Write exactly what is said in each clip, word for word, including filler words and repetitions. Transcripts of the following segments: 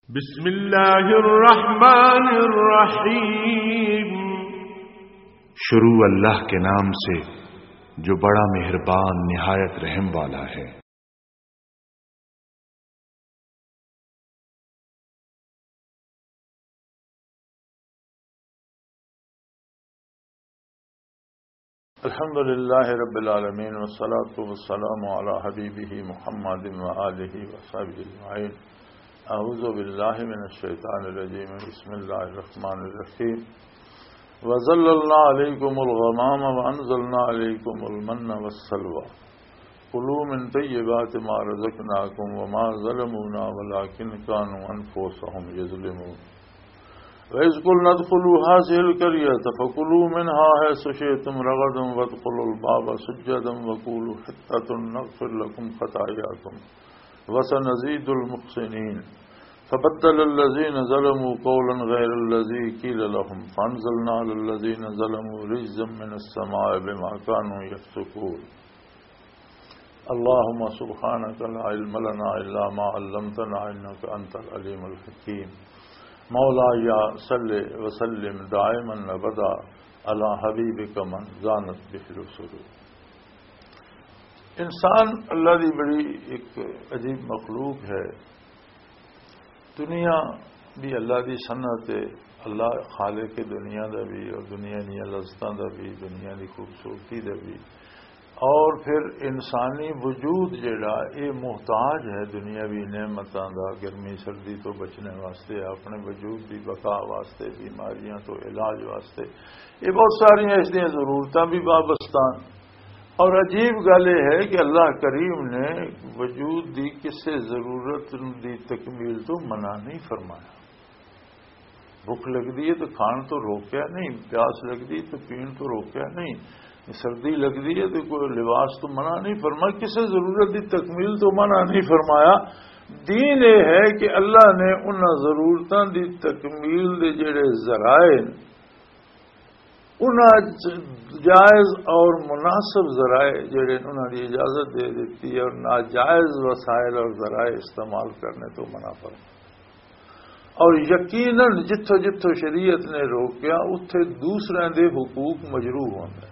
بسم اللہ الرحمن الرحیم، شروع اللہ کے نام سے جو بڑا مہربان نہایت رحم والا ہے۔ الحمد للہ رب العالمین والصلاة والسلام علی حبیبہ محمد وآلہ وصحبہ اجمعین۔ اعوذ باللہ من الشیطان الرجیم، بسم اللہ الرحمن الرحیم۔ وظللنا علیکم الغمام وانزلنا علیکم المن والسلوى کلوا من طیبات ما رزقناکم وما ظلمونا ولکن كانوا انفسهم یظلمون۔ وَإِذْ قُلْنَا ادْخُلُوا هَٰذِهِ الْقَرْيَةَ فَكُلُوا مِنْهَا حَيْثُ شِئْتُمْ رَغَدًا وَادْخُلُوا الْبَابَ سُجَّدًا وَقُولُوا حِطَّةٌ نَغْفِرْ لَكُمْ خَطَايَاكُمْ وَسَنَزِيدُ الْمُحْسِنِينَ۔ فَبَدَّلَ الَّذِينَ ظَلَمُوا قَوْلًا غَيْرَ الَّذِي قِيلَ لَهُمْ فَأَنزَلْنَا عَلَى الَّذِينَ ظَلَمُوا رِجْزًا مِّنَ السَّمَاءِ بِمَا كَانُوا يَفْسُقُونَ۔ اللهم سبحانك لا علم لنا إلا ما علمتنا إنك أنت العليم الحكيم۔ مولایا صلی وسلم دائما ابدا علی حبیبک من زانت بہ الرسل۔ انسان اللہ دی بڑی ایک عجیب مخلوق ہے۔ دنیا بھی اللہ دی صنعت ہے، اللہ خالق دنیا دا بھی اور دنیا دی لذتاں دا بھی، دنیا دی خوبصورتی دا بھی، اور پھر انسانی وجود جڑا یہ محتاج ہے دنیاوی نعمتاں دا، گرمی سردی تو بچنے واسطے، اپنے وجود دی بقا واسطے، بیماریاں تو علاج واسطے، یہ بہت ساری اس دیا ضرورتاں بھی وابستہ۔ اور عجیب گل یہ ہے کہ اللہ کریم نے وجود دی کسے ضرورت دی تکمیل تو منع نہیں فرمایا۔ بھوک لگتی ہے تو کھان تو روکیا نہیں، پیاس لگتی تو پین تو روکیا نہیں، سردی لگتی ہے تو کوئی لباس تو منع نہیں فرمایا، کسی ضرورت کی تکمیل تو منع نہیں فرمایا۔ دین یہ ہے کہ اللہ نے ان ضرورتوں کی تکمیل دے جڑے ذرائع ان جائز اور مناسب ذرائع جڑے انہوں نے اجازت دے دیتی ہے، اور ناجائز وسائل اور ذرائع استعمال کرنے تو منع فرمایا۔ اور یقیناً جتھوں جتھوں شریعت نے روکیا اتھے دوسرے دے حقوق مجروح ہوندے۔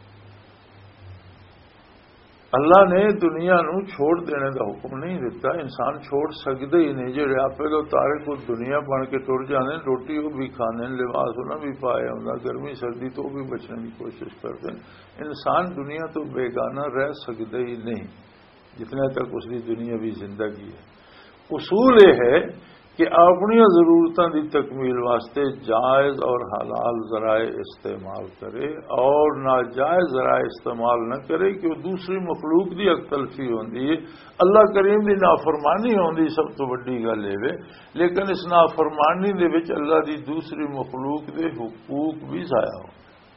اللہ نے دنیا نو چھوڑ دینے دا حکم نہیں دیتا، انسان چھوڑ سکتے ہی نہیں، جڑے آپے تو تارے کو دنیا بن کے ٹر جانے، روٹی وہ بھی کھانے، لباس انہیں بھی پایا ہوتا، گرمی سردی تو بھی بچنے کی کوشش کرتے ہیں۔ انسان دنیا تو بیگانہ رہ سکتے ہی نہیں جتنے تک اس کی دنیا بھی زندگی ہے۔ اصول یہ ہے کہ اپنی ضرورتوں کی تکمیل واسطے جائز اور حلال ذرائع استعمال کرے اور ناجائز ذرائع استعمال نہ کرے، کہ وہ دوسری مخلوق کی حق تلفی ہوتی ہے، اللہ کریم کی نافرمانی ہوتی سب تو بڑی گل ہے، لیکن اس نافرمانی دے وچ اللہ دی دوسری مخلوق دے حقوق بھی ضائع ہو۔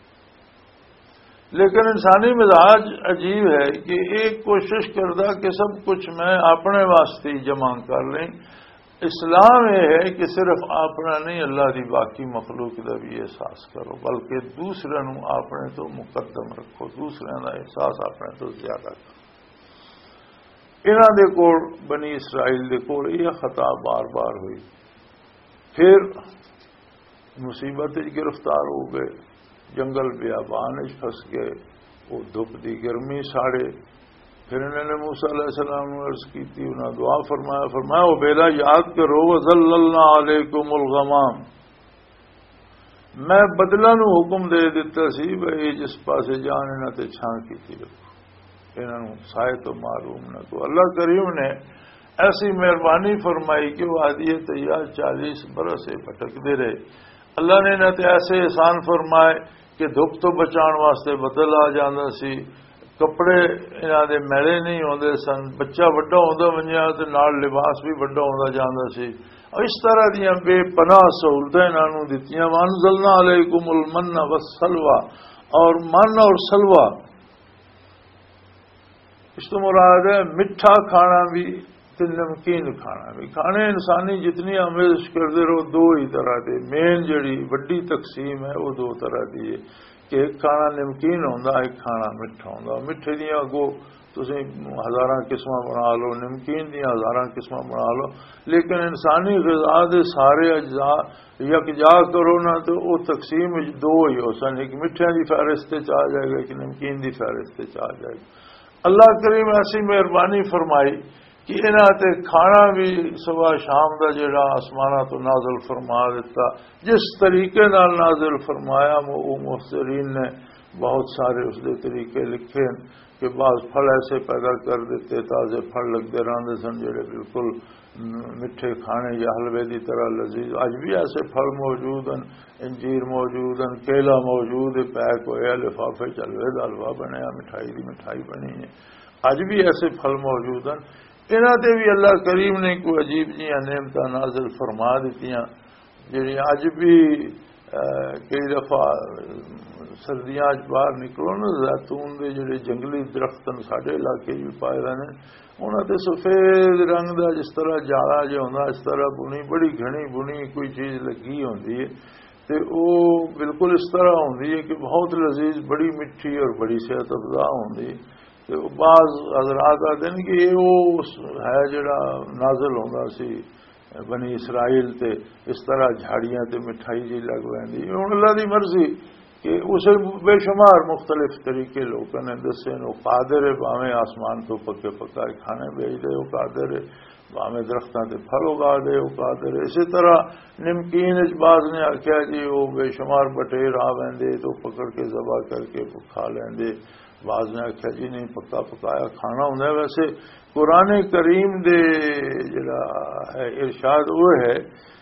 لیکن انسانی مزاج عجیب ہے کہ ایک کوشش کردہ کہ سب کچھ میں اپنے واسطے ہی جمع کر لیں۔ اسلام یہ ہے کہ صرف اپنا نہیں، اللہ دی باقی مخلوق کا بھی احساس کرو، بلکہ دوسرے نو اپنے تو مقدم رکھو، دوسرے کا احساس اپنے تو زیادہ کرو۔ انہاں دے کول بنی اسرائیل دے کول یہ خطا بار بار ہوئی، پھر مصیبت گرفتار ہو گئے، جنگل بیابان پھنس گئے، وہ دھوپ دی گرمی ساڑے، پھر انہوں نے موسیٰ علیہ السلام نے عرض کی تھی، انہوں نے دعا فرمایا فرمایا وہ بیلا یاد کرو وَظَلَّلْنَا عَلَيْكُمُ الْغَمَامِ، میں بدلہ نو حکم دے دیتا سی بھئی جس پاسے جان انہوں تے چھان کی تھی رکھو، انہوں نے سائے تو معلوم نہ کو۔ اللہ کریم نے ایسی مہربانی فرمائی کہ وہ عادی تیار چالیس برس سے بھٹک دے رہے۔ اللہ نے انہوں تے ایسے احسان فرمائے کہ دھوپ تو بچان واسطے بدل آ جانا سی، کپڑے انہوں دے میلے نہیں ہوندے سن، بچہ وڈا ہوندا ونجیا تے نال لباس بھی وڈا ہوندا جاندا سی، اور اس طرح دیاں بے پناہ سہولتیں انہوں نے دتیاں۔ وانزلنا علیکم المن والسلوى، اور من اور سلوہ اس تو مراد ہے میٹھا کھانا بھی تے نمکین کھانا بھی۔ کھانے انسانی جتنی آمیزش کرتے رہو دو ہی طرح دے، مین جڑی وڈی تقسیم ہے وہ دو طرح دی ہے کہ ایک کھانا نمکین ہوتا، ایک کھانا میٹھا ہوتا۔ میٹھے دیا اگو تسی ہزاراں قسماں بنا لو، نمکین دی ہزاراں قسماں بنا لو، لیکن انسانی غذا دے سارے اجزاء یکجا کرو نا تو وہ تقسیم دو ہی ہو سن، ایک میٹھے دی فہرست آ جائے گا، ایک نمکین دی فہرست آ جائے گا۔ اللہ کریم ایسی مہربانی فرمائی کہ انہاں تے کھانا بھی صبح شام دا جڑا آسمانہ تو نازل فرما دیتا، جس طریقے نال نازل فرمایا وہ مفسرین نے بہت سارے اس دے طریقے لکھے کہ بعض پھل ایسے پیدا کر دیتے، تازے پھل لگتے رہتے سن جڑے بالکل میٹھے کھانے یا حلوے دی طرح لذیذ۔ اج بھی ایسے پھل موجود ہیں، انجیر موجود ہیں، کیلا موجود ہے، پیک ہویا لفافے چ حلوے دا حلوہ بنیا، مٹھائی دی مٹھائی بنی ہے، اج بھی ایسے پھل موجود ہیں۔ انہاں تے بھی اللہ کریم نے کوئی عجیب جی نعمت نازل فرما دیتیاں جڑی اج بھی کئی دفعہ سردیاں باہر نکلو نا، زیتون دے جڑے جنگلی درخت ساڈے علاقے بھی پائے رہے ہیں، انہاں تے سفید رنگ دا جس طرح جالا جو ہوندا اس طرح بنی بڑی گھنی بنی کوئی چیز لگی ہوندی ہے تے او بالکل اس طرح ہوندی ہے کہ بہت لذیذ، بڑی میٹھی اور بڑی صحت افزا ہوندی ہے۔ تے بعض حضرات آتے ہیں کہ یہ وہ ہے جڑا نازل ہوندا سی بنی اسرائیل تے اس طرح جھاڑیاں تے مٹھائی جی لگ ویندی، ہن اللہ دی مرضی کہ اسے بے شمار مختلف طریقے لوگوں نے دسے، وہ قادر ہے باویں آسمان تو پکے پکائے کھانے بھیج دے، وہ قادر ہے باویں درختاں تے پھل اگا دے، وہ قادر ہے۔ اسی طرح نمکین بعض نے آخیا جی وہ بے شمار بٹیر آ ویندے تو پکڑ کے ذبح کر کے کھا لیندے، بعض نے آخیا جی نہیں پکا پکایا کھانا ہوندا ہے۔ ویسے قرآن کریم دے جڑا ہے ارشاد وہ ہے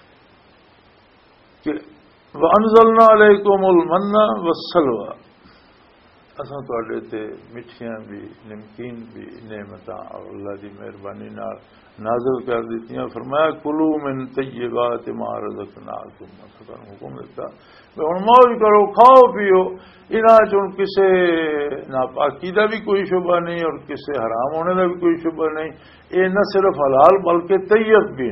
کہ وَأَنزَلْنَا عَلَيْكُمُ الْمَنَّ وَالسَّلْوَىٰ، اساں تواڈے تے مٹھیاں بھی نمکین بھی نعمتاں اور اللہ دی مہربانی نال نازل کر دیتیاں۔ فرمایا کلو من طیبات ما رزقناکم، تھانوں حکم دیتا ہن موج کرو، کھاؤ پیو، انہاں چوں کسے ناپاکی دا بھی کوئی شبہ نہیں اور کسے حرام ہونے دا بھی کوئی شبہ نہیں، یہ نہ صرف حلال بلکہ طیب بھی،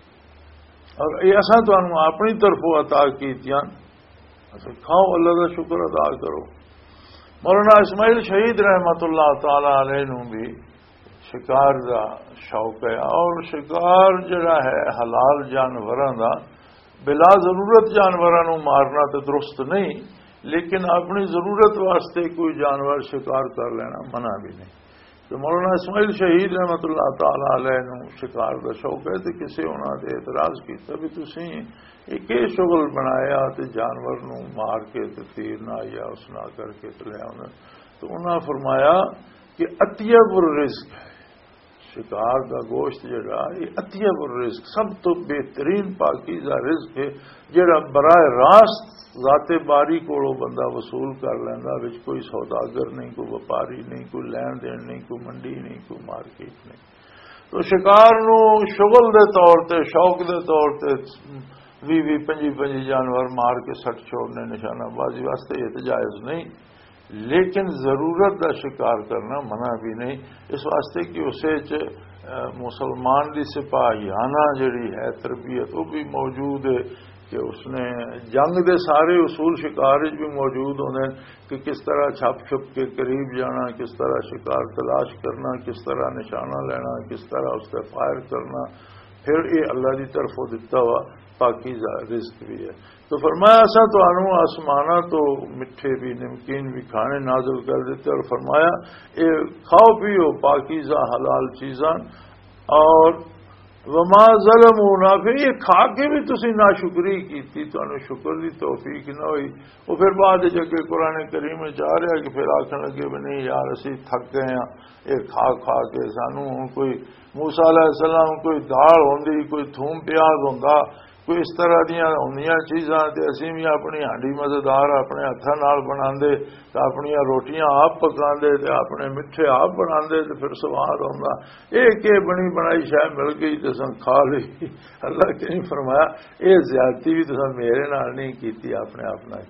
اور یہ اصل تمہیں اپنی طرف عطا کیتیاں، اچھا کھاؤ، اللہ کا شکر ادا کرو۔ مولانا اسماعیل شہید رحمت اللہ تعالی علیہ نو بھی شکار دا شوق ہے، اور شکار جڑا ہے حلال جانوراں دا، بلا ضرورت جانوراں نو مارنا تو درست نہیں، لیکن اپنی ضرورت واسطے کوئی جانور شکار کر لینا منع بھی نہیں۔ تو مولانا اسماعیل شہید رحمت اللہ تعالی علیہ نو شکار کا شوق ہے، تو کسی انہوں نے اعتراض کیا بھی تسی ایک شغل بنایا تے جانور نو مار کے تے تیر نہ یا اس نہ کر کے لے آنا، تو انہوں نے فرمایا کہ اطیب الرزق ہے شکار کا گوشت جڑا، یہ اطیب الرزق سب تو بہترین پاکیزہ رزق ہے جڑا براہ راست ذات باری کو بندہ وصول کر لینا، وچ کوئی سوداگر نہیں، کوئی وپاری نہیں، کوئی لین دین نہیں، کوئی منڈی نہیں، کوئی مارکیٹ نہیں۔ تو شکار نو شغل دے طور تے شوق دے طور تے بھی بھی پنجی پنجی جانور مار کے سٹ چھوڑنے نشانہ بازی واسطے یہ تو جائز نہیں، لیکن ضرورت دا شکار کرنا منع بھی نہیں، اس واسطے کہ اسے مسلمان دی سپاہیانہ جڑی ہے تربیت وہ بھی موجود ہے کہ اس نے جنگ دے سارے اصول شکار بھی موجود ہونے کہ کس طرح چھپ چھپ کے قریب جانا، کس طرح شکار تلاش کرنا، کس طرح نشانہ لینا، کس طرح اس سے فائر کرنا، پھر یہ اللہ کی طرف دیتا ہوا پاکیزہ رزق بھی ہے۔ تو فرمایا ایسا تو انو آسمانہ تو میٹھے بھی نمکین بھی کھانے نازل کر دیتے، اور فرمایا یہ کھاؤ پیو پاکیزہ حلال چیزاں، اور وما ظلمونا، پھر یہ کھا کے بھی تسی ناشکری کی، تو شکر دی توفیق نہ ہوئی۔ وہ پھر بعد جگہ قرآن کریم میں چاہ رہا ہے کہ پھر آخر لگے بھی نہیں یار اسی تھک گئے ہیں یہ کھا کھا کے، سانو ہوں کوئی موسیٰ علیہ السلام کوئی دال ہوندی، کوئی تھوم پیاز ہوندا، کوئی اس طرح دیا ہوندیاں چیزاں تے اسی بھی اپنی ہانڈی مزیدار اپنے ہاتھاں نال بناندے تے اپنی روٹیاں آپ پکاندے تے اپنے میٹھے آپ بناندے تے پھر سواد ہوندا، ایک یہ بنی بنائی شے مل گئی تے سن کھا لی۔ اللہ کے نہیں فرمایا یہ زیادتی بھی تساں میرے نال نہیں کیتی، اپنے آپ نال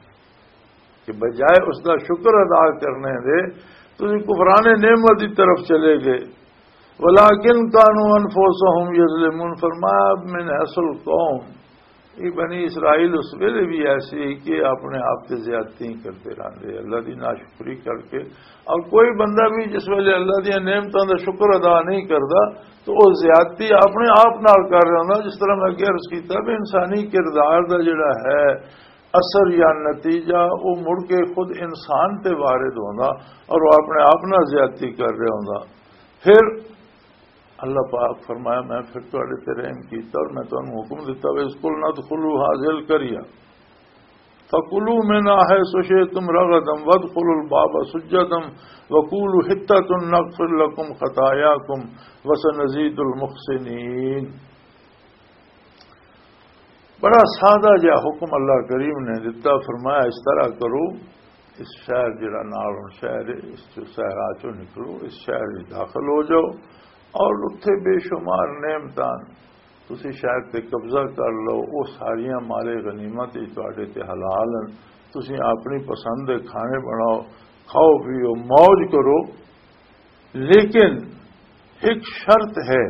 کہ بجائے اس کا شکر ادا کرنے دے تسی کفران نعمت کی طرف چلے گئے۔ ولیکن کانوا انفسہم یظلمون، فرمایا من حیث القوم یہ بنی اسرائیل اس ویلے بھی ایسے ہی کہ اپنے آپ سے زیادتی کرتے رہتے اللہ دی ناشکری کر کے. اور کوئی بندہ بھی جس ویلے اللہ دیا نعمتوں کا شکر ادا نہیں کرتا تو وہ زیادتی اپنے آپ نال کر رہا ہوں. جس طرح میں اگے عرض کیتا بھی انسانی کردار دا جڑا ہے اثر یا نتیجہ وہ مڑ کے خود انسان تے وارد ہونا اور وہ اپنے آپ نہ زیادتی کر رہا ہوں. پھر اللہ پاک فرمایا میں پھر تھوڑے تے رحم کیتا اور میں تمہیں حکم دیتا ہے اسکول نہ تدخلوا حاضل کریا فکلوا منھا حیث شئتم رغدا وادخلوا الباب سجدا وقولوا حطۃ نغفر لكم خطاياكم وسنزيد المحسنين. بڑا سادہ جا حکم اللہ کریم نے دیتا. فرمایا اس طرح کرو اس شہر جڑا نال شہر اس صحرا چو نکلو اس شہر میں داخل ہو جاؤ اور اتنے بے شمار نعمتان تسی شہر تے قبضہ کر لو. وہ ساریاں مالے غنیمت تواڈے تے حلال ہیں. تسی اپنی پسند دے کھانے بناؤ کھاؤ پیو موج کرو. لیکن ایک شرط ہے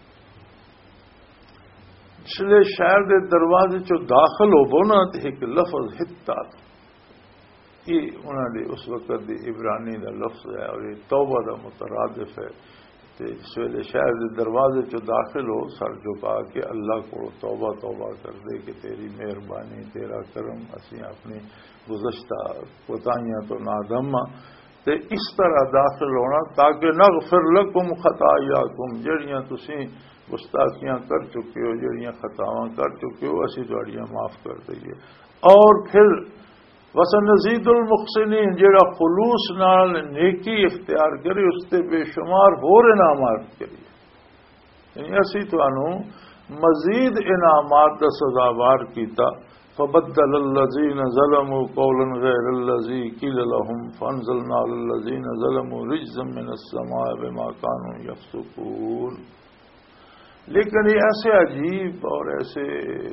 جسلے شہر دے دروازے چو داخل ہو بو نا تو ایک لفظ حطہ یہ انہوں نے اس وقت دی عبرانی دا لفظ ہے اور یہ توبہ دا مترادف ہے. جس ویلے شہر دے دروازے چو داخل ہو سر جھکا کے اللہ کو توبہ توبہ کر دے کہ تیری مہربانی تیرا کرم اسی اپنی گزشتہ کوتاہیاں تو نادم تے اس طرح داخل ہونا تاکہ نغفر لکم خطایاکم جڑیاں تسی گستاخیاں کر چکے ہو جڑیاں خطاواں کر چکے ہو اسی تواڈیاں معاف کر دئیے. اور پھر وسنزید المحسنین جڑا خلوص نال نیکی اختیار کرے اس تے بے شمار ہور انعامات کریے. یعنی اسی تانوں مزید انعامات دا سزاوار کیتا. فبدل الذین ظلموا قولا غیر الذی قیل لهم فانزلنا علی الذین ظلموا رجزا من السماء بما كانوا یفسقون. لیکن یہ ایسے عجیب اور ایسے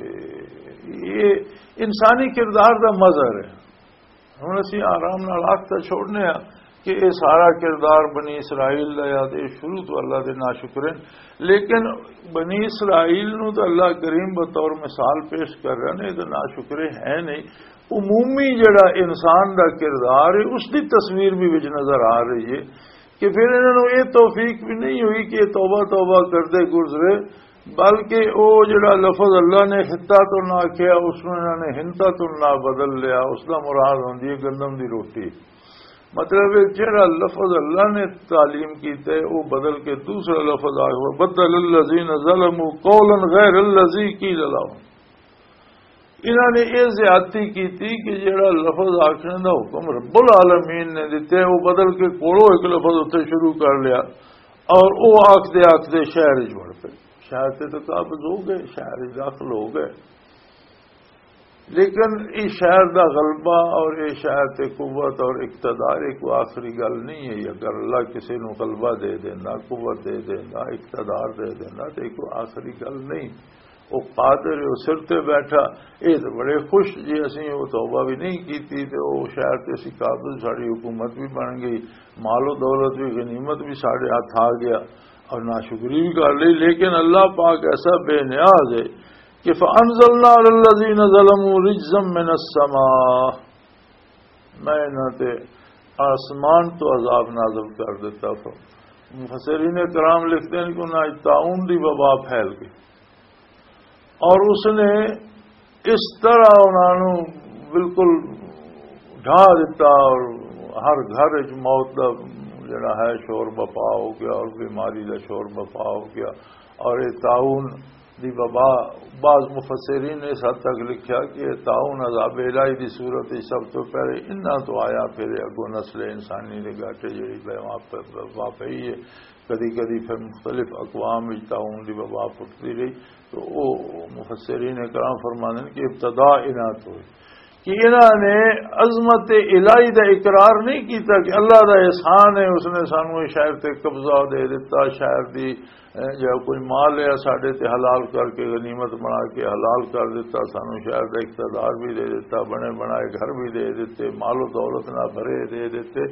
یہ انسانی کردار دا مظہر ہے. ہوں اسی آرام نال آختا چھوڑنے ہاں کہ یہ سارا کردار بنی اسرائیل دا یاد شروع تو اللہ دے ناشکرے. لیکن بنی اسرائیل نو تو اللہ کریم بطور مثال پیش کر رہا نے تو ناشکرے ہے نہیں. عمومی جڑا انسان دا کردار ہے اس دی تصویر بھی وچ نظر آ رہی ہے کہ پھر انہوں نے یہ توفیق بھی نہیں ہوئی کہ توبہ توبہ کرتے گزرے بلکہ وہ جڑا لفظ اللہ نے حطہ تو نہ کیا اس میں انہوں نے ہنتا تو نہ بدل لیا. اس کا مراد ہوندی ہے گندم دی روٹی. مطلب جڑا لفظ اللہ نے تعلیم کیتے وہ بدل کے دوسرا لفظ آ ہوا بدل الذین ظلموا قولا غیر الذی قیل لهم. انہوں نے یہ زیادتی کی تھی کہ جڑا لفظ آخنے دا حکم رب العالمین نے دیتے وہ بدل کے کوڑو ایک لفظ اتنے شروع کر لیا اور وہ آختے آختے شہر چ بڑھ پے. شہر سے تو قابض ہو گئے شہر داخل ہو گئے. لیکن یہ شہر دا غلبہ اور یہ شہر تے قوت اور اقتدار ایک آخری گل نہیں ہے. اگر اللہ کسی نو غلبہ دے دینا قوت دے دینا اقتدار دے دینا تو ایک آخری گل نہیں. وہ قادر وہ سر تے بیٹھا یہ تو بڑے خوش جی اسی وہ توبہ بھی نہیں کی تو وہ شہر تے اسی قابل ساری حکومت بھی بن گئی مال و دولت بھی غنیمت بھی سارے ہاتھ آ گیا اور ناشکری بھی کر لی. لیکن اللہ پاک ایسا بے نیاز ہے کہ فَأَنزَلْنَا عَلَى الَّذِينَ ظَلَمُوا رِجْزًا مِّنَ السَّمَاءِ میں انہاں تے آسمان تو عذاب نازل کر دیتا. مفسرین کرام لکھتے ہیں کہ انہاں طاعون دی وبا پھیل گئی اور اس نے اس طرح انہوں بالکل ڈھا دیتا اور ہر گھر موت دا جڑا ہے شور بپا ہو گیا اور بیماری دا شور بپا ہو گیا. اور یہ طاعون دی وبا بعض مفسرین نے اس حد تک لکھا کہ یہ طاعون عذاب الہی دی صورت سب تو پہلے انہاں تو آیا پھر اگو نسل انسانی دے گاٹے جڑی وبا پئی ہے. کدی کدی پھر مختلف اقوام طاعون دی وبا پھٹتی رہی تو وہ مفسرین کرام فرمانے کہ ابتدا انہاں تو ہوئی کہ انہوں نے عظمت الہی دا اقرار نہیں کیتا کہ اللہ دا احسان ہے اس نے سانو شہر تے قبضہ دے دیتا شہر دی جو کوئی مال ہے ساڈے تے حلال کر کے غنیمت بنا کے حلال کر دیتا سانو شہر دا اقتدار بھی دے دیتا بنے بنائے گھر بھی دے دیتے مال و دولت نہ بھرے دے دیتے.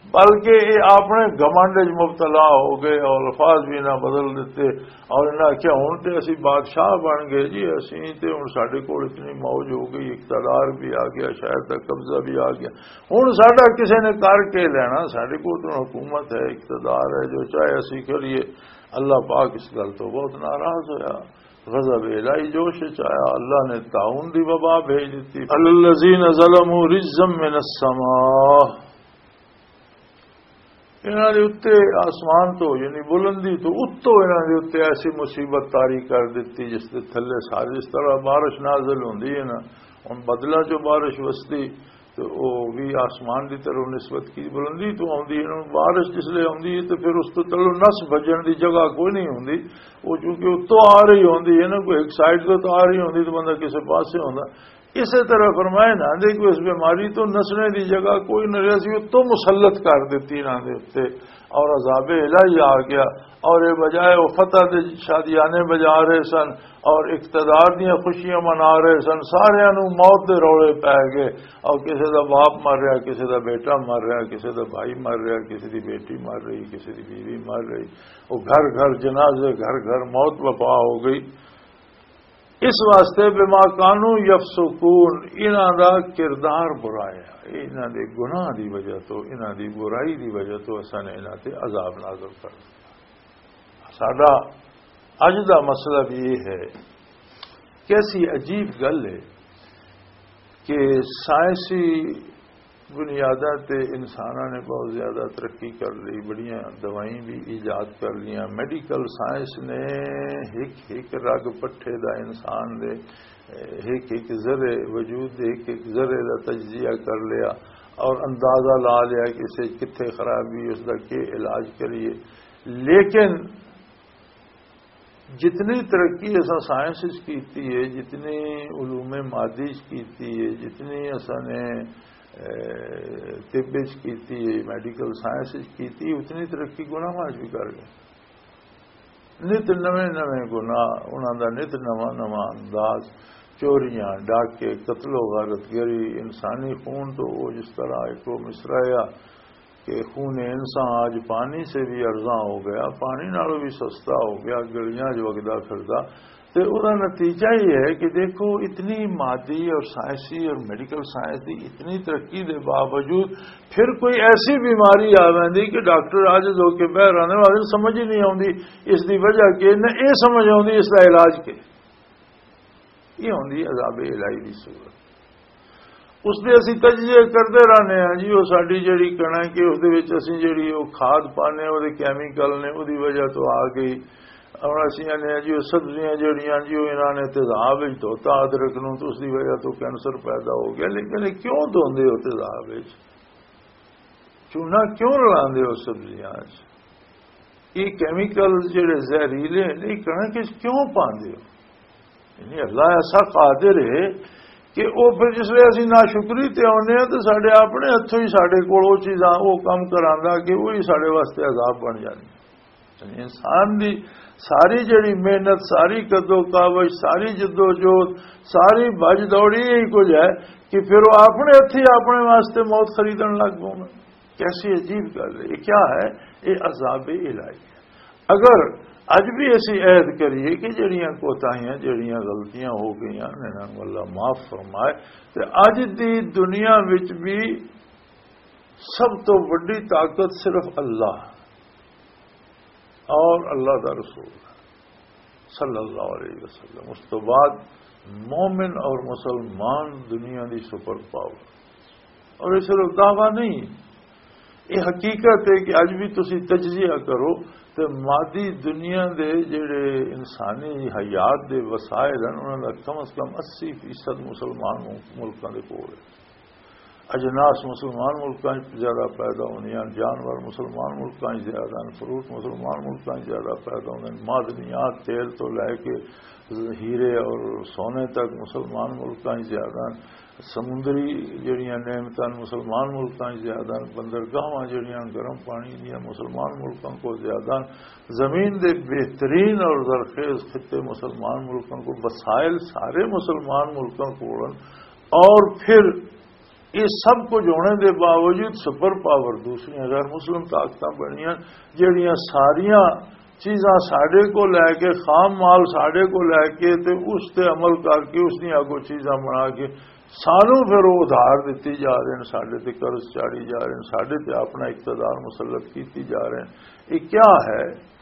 بلکہ یہ اپنے گمنڈ مبتلا ہو گئے اور الفاظ بھی نہ بدل دیتے اور انہیں آخیا ہوں تو اسی بادشاہ بن گئے جی اسی تے ہوں سارے کول اتنی موج ہو گئی اقتدار بھی آ گیا شہر کا قبضہ بھی آ گیا ہوں ساڈا کسی نے کر کے لینا سارے کو تو حکومت ہے اقتدار ہے جو چاہے اسی کریے. اللہ پاک اس گل تو بہت ناراض ہویا غضب الہی جوش چایا اللہ نے طاعون دی وبا بھیج دیتی. الذین ظلموا رجزا من السماء انہوں نے اتنے آسمان تو یعنی بلندی تو اتو انہوں نے اتنے ایسی مصیبت طاری کر دیتی جس کے تھلے ساری اس طرح بارش نازل ہوندی ہے نا ہوں بدلا جو بارش وستی تو وہ بھی آسمان کی طرف نسبت کی بلندی تو آتی ہے بارش جس لیے آتی ہے تو پھر اس تو تلو نس بجن کی جگہ کوئی نہیں ہوتی وہ چونکہ اتوں آ رہی ہوتی ہے نا کوئی ایک سائڈ تو آ رہی ہوتی تو بندہ کسی پاس سے ہوتا. اسی طرح فرمائے نہ دے کوئی اس بیماری تو نسنے دی جگہ کوئی نہ رہی تو مسلط کر دیتی نہ دے اتنے اور عذاب الہی آ گیا اور یہ بجائے وہ فتح دے شادیانے بجا رہے سن اور اقتدار دیا خوشیاں منا رہے سن سارے نو موت دے روڑے پی گئے اور کسی دا باپ مر رہا کسی دا بیٹا مر رہا کسی دا بھائی مر رہا کسی دی بیٹی مر رہی کسی دی بیوی مر رہی وہ گھر گھر جنازے گھر گھر موت وبا ہو گئی. اس واسطے بما کانو یفسقون انہاں دا کردار برایا انہاں دے گناہ دی وجہ تو انہاں دی برائی دی وجہ تو اساں نے انہاں تے عذاب نازل کر دیا. ساڈا اج دا مسئلہ بھی یہ ہے کیسی عجیب گل ہے کہ سائنسی بنیاداں تے انساناں نے بہت زیادہ ترقی کر لی بڑیاں دوائیں بھی ایجاد کر لیاں میڈیکل سائنس نے ایک ایک رگ پٹھے دا انسان دے ایک ایک ذرے وجود دے ایک ایک ذرے دا تجزیہ کر لیا اور اندازہ لا لیا کہ اسے کتنے خرابی اس دا کے علاج کریے. لیکن جتنی ترقی ایسا سائنس کیتی ہے جتنی علوم مادی کیتی ہے جتنی ایسا نے طب کی میڈیکل سائنس کی اتنی ترقی گناہ ماج بھی کر گئے. نت نویں نویں گناہ انہوں کا نت نواں نواں انداز چوریاں ڈاکے قتل و غارت گری انسانی خون تو وہ جس طرح ایک وہ مصرعہ کہ خون انسان آج پانی سے بھی ارزاں ہو گیا پانی نالوں بھی سستا ہو گیا گلیاں جو وگدا پھردا تو وہ نتیجہ یہ ہے کہ دیکھو اتنی مادی اور سائنسی اور میڈیکل سائنس کی اتنی ترقی کے باوجود پھر کوئی ایسی بیماری آ رہی کہ ڈاکٹر عاجز ہو کے بہ رہے والے سمجھ ہی نہیں آتی اس کی وجہ کہ نہ یہ سمجھ آتی اس کا علاج کے یہ ہوتی عذاب الہی کی صورت. اس دے اسی تجزیے کرتے رہنے ہیں جی وہ ساری جڑی کڑک ہے اس اسی جڑی وہ کھاد پانے وہ کیمیکل نے وہ وجہ تو آ گئی اور اسی نے جی وہ سبزیاں جڑیاں جی وہ انہوں نے تیزاب دھوتا ادرک نو تو اس کی وجہ تو کینسر پیدا ہو گیا. لیکن کیوں دھوندے ہو تیزاب چونا کیوں رلاندے ہو سبزیاں یہ کیمیکل جڑے زہریلے نہیں کڑک کیوں پاندے ہو یعنی اللہ ایسا قادر ہے کہ وہ پھر جس لیے اسی ناشکری تے آنے ہیں تو سارے اپنے ہاتھوں ہی سارے کول وہ چیزاں وہ کام کرانا کہ وہی سارے واسطے عذاب بن جانی. انسان دی ساری جڑی محنت ساری قدو کاوش ساری جدوجہد ساری بج دوڑی یہی کچھ ہے کہ پھر وہ اپنے ہاتھی اپنے واسطے موت خریدن لگ پاؤں گا. کیسی عجیب گل ہے یہ کیا ہے یہ عذاب الہی ہے. اگر اج بھی ایسی عہد کریے کہ جڑیاں کوتاہیاں جڑیاں غلطیاں ہو گئی اللہ معاف فرمائے تو اج دی دنیا وچ بھی سب تو بڑی طاقت صرف اللہ اور اللہ دا رسول صلی اللہ علیہ وسلم. اس تو بعد مومن اور مسلمان دنیا دی سپر پاور. اور یہ صرف دعویٰ نہیں یہ حقیقت ہے کہ اج بھی تسی تجزیہ کرو تو مادی دنیا دے جڑے انسانی حیات دے وسائل ہیں انہوں نے کم از کم اسی فیصد مسلمان ملکوں کے کول ہے. اجناس مسلمان ملکوں زیادہ پیدا ہونی ہیں جانور مسلمان ملکوں زیادہ ہیں فروٹ مسلمان ملکوں زیادہ پیدا ہونے ہیں معدنیات تیل تو لے کے ہیرے اور سونے تک مسلمان ملکوں زیادہ ہیں. سمندری جڑیاں نعمتاں مسلمان ملکوں زیادہ بندرگاہاں جڑیاں گرم پانی دیا مسلمان ملکوں کو زیادہ زمین دے بہترین اور زرخیز خطے مسلمان ملکوں کو وسائل سارے مسلمان ملکوں کو اور پھر یہ سب کچھ ہونے دے باوجود سپر پاور دوسری غیر مسلم طاقتاں بنیاں جہاں ساریاں چیزاں ساڈے کو لے کے خام مال ساڈے کو لے کے تے اس تے عمل کر کے اس دی اگوں چیزاں بنا کے سانوں پھر وہ ادھار دیتی جا رہے ہیں، ساڈے تے قرض چاڑی جا رہے ہیں، ساڈے تے اپنا اقتدار مسلط کیتی جا رہے ہیں۔ یہ کیا ہے؟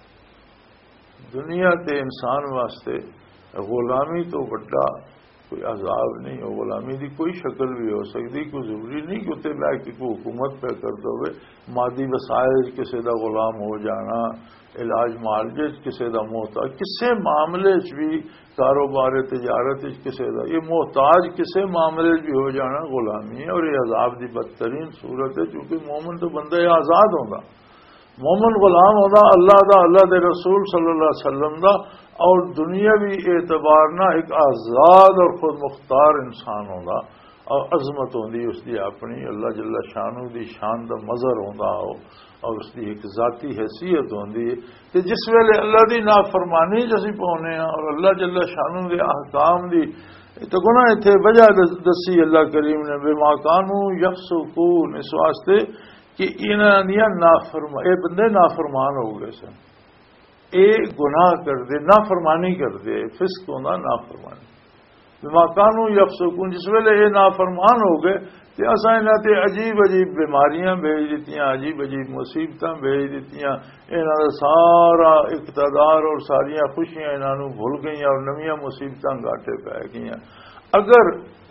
دنیا تے انسان واسطے غلامی تو بڑا کوئی عذاب نہیں ہو، غلامی دی کوئی شکل بھی ہو سکتی، کوئی ضروری نہیں کہ اتنے بہ کے کوئی حکومت پہ کرتے ہوئے مادی وسائل کسی دا غلام ہو جانا، علاج معالجے کسی دا محتاج، کسے معاملے چ بھی کاروبار تجارت کسی دا یہ محتاج کسے معاملے بھی ہو جانا غلامی ہے، اور یہ عذاب دی بدترین صورت ہے، کیونکہ مومن تو بندہ آزاد ہوگا، مومن غلام ہوگا اللہ دا، اللہ دے رسول صلی اللہ علیہ وسلم دا، اور دنیاوی اعتبار نہ ایک آزاد اور خود مختار انسان ہوگا، اور عظمت ہوندی اس دی اپنی اللہ جل شانہ دی شان دا مظہر ہوندا ہو، اور اس دی ایک ذاتی حیثیت ہوندی ہے کہ جس ویلے اللہ دی نافرمانی جسی پونے ہیں اور اللہ جل شانہ دے احکام دی تو گناہ اتنے وجہ دسی اللہ کریم نے بما کانوا یفسقون، اس واسطے کہ انہاں دیا نافرمان اے بندے نافرمان ہو گئے سن، اے گناہ کر دے، نافرمانی کر دے، فسق ہونا نافرمانی، بما کانوا یفسقون، جس ویلے اے نافرمان ہو گئے کہ اصا انہاں تے عجیب عجیب بیماریاں بھیج دیتیاں، عجیب عجیب مصیبتاں بھیج دیتیاں، انہاں دا سارا اقتدار اور ساریاں خوشیاں انہاں نوں بھول گئیاں اور نویاں مصیبتاں گاٹے پی گئیاں۔ اگر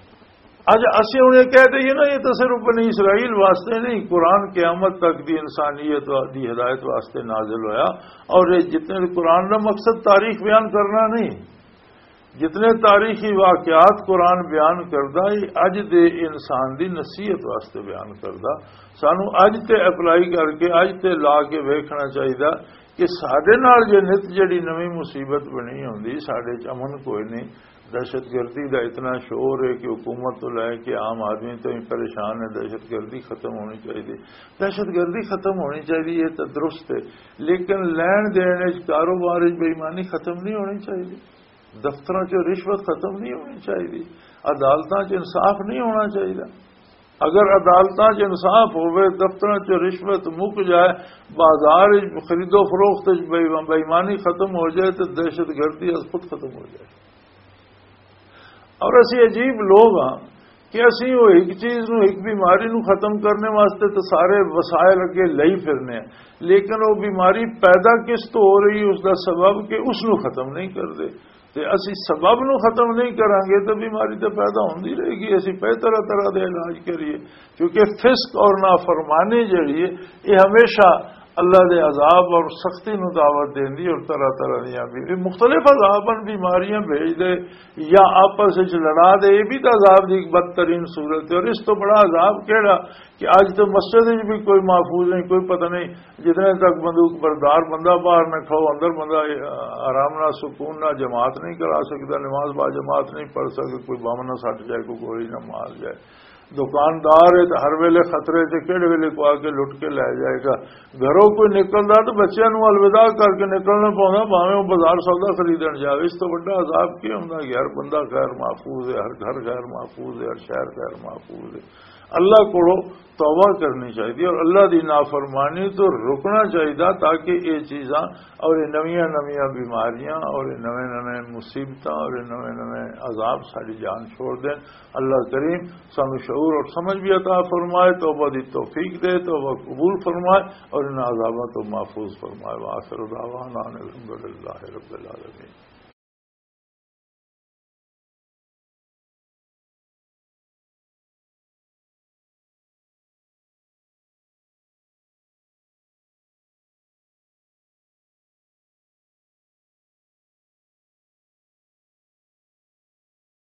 اج اسی انہیں کہہ دئیے نا یہ تو صرف بنی اسرائیل واسطے نہیں، قرآن قیامت تک دی انسانیت دی ہدایت واسطے نازل ہویا، اور یہ جتنے قرآن کا مقصد تاریخ بیان کرنا نہیں، جتنے تاریخی واقعات قرآن بیان کردہ یہ اج دے انسان دی نصیحت واسطے بیان کردہ، سانو اج تے اپلائی کر کے اج تے لا کے ویکھنا چاہیے کہ ساڈے نال جے نت جڑی نویں مصیبت بنی ہوندی ساڈے چ امن کوئی نہیں، دہشت گردی کا اتنا شور ہے کہ حکومت تو لے کے عام آدمی تو پریشان ہے، دہشت گردی ختم ہونی چاہیے، دہشت گردی ختم ہونی چاہیے، یہ تو درست ہے، لیکن لین دین کاروبار بے ایمانی ختم نہیں ہونی چاہیے، دفتروں چ رشوت ختم نہیں ہونی چاہیے، عدالتوں چ انصاف نہیں ہونا چاہیے۔ اگر عدالتوں چ انصاف ہوئے، دفتروں چ رشوت مک جائے، بازار خرید و فروخت بے ایمانی ختم ہو جائے تو دہشت گردی از خود ختم ہو جائے۔ اور اسی عجیب لوگ ہاں کہ اسی وہ ایک چیز نو ایک بیماری نو ختم کرنے واسطے تو سارے وسائل اگے لئی پھرنے ہیں، لیکن وہ بیماری پیدا کس تو ہو رہی اس کا سبب کہ اس نو ختم نہیں کرتے، تے اسی سبب نو ختم نہیں کریں گے تو بیماری تو پیدا ہوندی رہے گی، اسی پہ طرح طرح دے علاج کریے، کیونکہ فسق اور نافرمانی جڑی ہے یہ ہمیشہ اللہ دے عذاب اور سختی نو دعوت دیندی، اور طرح طرح دیاں بھی مختلف عذاباں بیماریاں بھیج دے یا آپس وچ لڑا دے، یہ بھی تو عذاب دی بدترین صورت ہے۔ اور اس تو بڑا عذاب کیڑا کہ آج تو مسجد وچ بھی کوئی محفوظ نہیں، کوئی پتہ نہیں، جتنے تک بندوق بردار بندہ باہر نہ کھو اندر بندہ آرام نہ سکون نہ جماعت نہیں کرا سکتا، نماز با جماعت نہیں پڑھ سکتا، کوئی بم نہ سٹ جائے، کوئی گولی نہ مار جائے، دکاندار ہے تو ہر ویلے خطرے سے کہڑے ویلے کو آ کے لٹ کے لے جائے گا، گھروں کوئی نکلتا تو بچوں نو الوداع کر کے نکلنا پاؤں بھاویں وہ بازار سودا خریدن جائے، اس تو بڑا عذاب کیا ہوں کہ ہر بندہ غیر محفوظ ہے، ہر گھر غیر محفوظ ہے، ہر شہر غیر محفوظ ہے۔ اللہ کو توبہ کرنی چاہیے اور اللہ دی نافرمانی تو رکنا چاہیے تاکہ یہ چیزاں اور یہ نویاں نویاں بیماریاں اور یہ نویں نویں مصیبتیں اور یہ نویں نویں عذاب ساری جان چھوڑ دیں۔ اللہ کریم سانو شعور اور سمجھ بھی عطا فرمائے، توبہ دی توفیق دے، توبہ قبول فرمائے اور ان عذابوں تو محفوظ فرمائے۔ وآخر دعوانا الحمدللہ رب العالمین۔